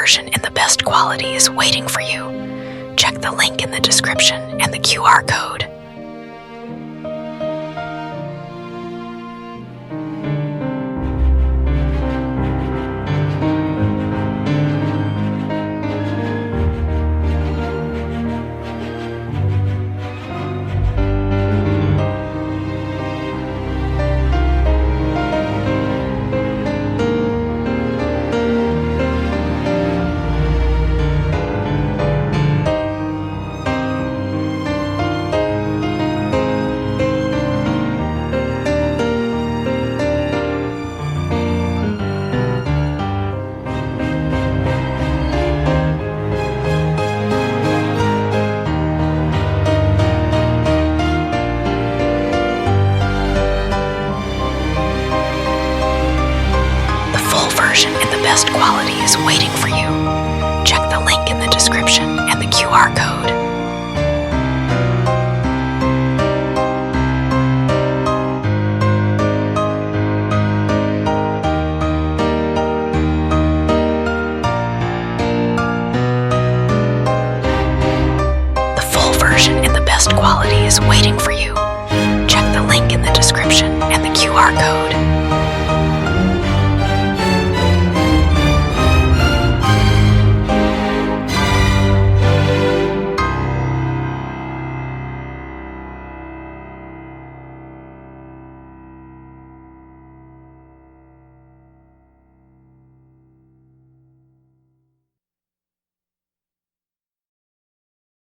version in the best quality is waiting for you. Check the link in the description and the QR code. Version in the best quality is waiting for you. Check the link in the description and the QR code. The full version in the best quality is waiting for you.